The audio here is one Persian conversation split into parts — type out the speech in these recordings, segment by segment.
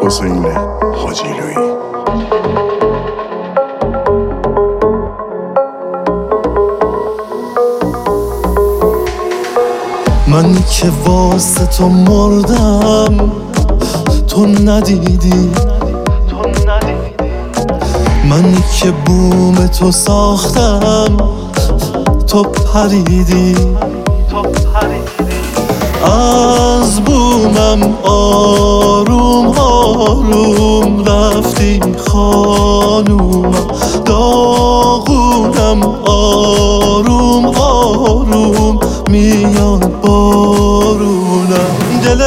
حسین حاجیلویی. من که واسه تو مردم تو ندیدی، من که بوم تو ساختم تو پریدی. از بومم آروم آروم رفتی خانومم، داغونم آروم آروم میاد بارونم. دل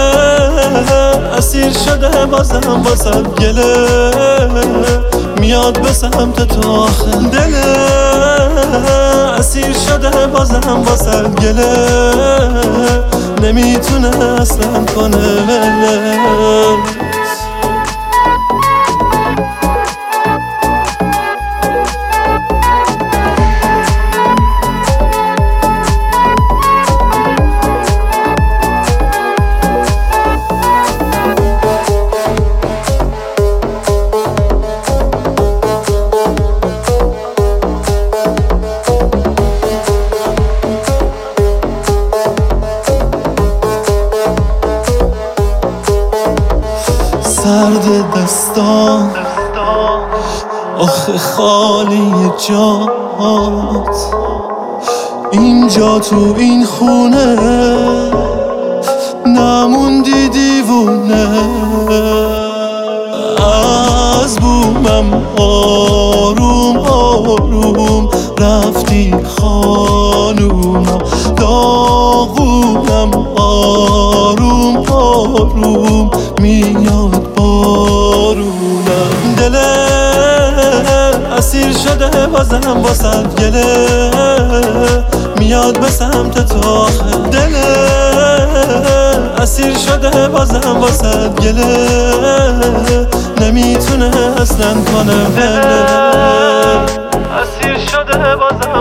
اسیر شده بازم واسه گله میاد به سمت تو آخه. دل اسیر شده بازم واسه گله نمیتونه اصلا کنه ولت. سرد دستان آخه خالی جات، اینجا تو این خونه نموندی دیوونه. از بومم آروم آروم رفتی خانومم، داغونم آروم آروم میاد بارونم. دل اسیر شده بازم واسه گله میاد به سمت تو آخه. دل اسیر شده بازم واسه گله نمیتونه اصلا کنه ولت. اسیر شده بازم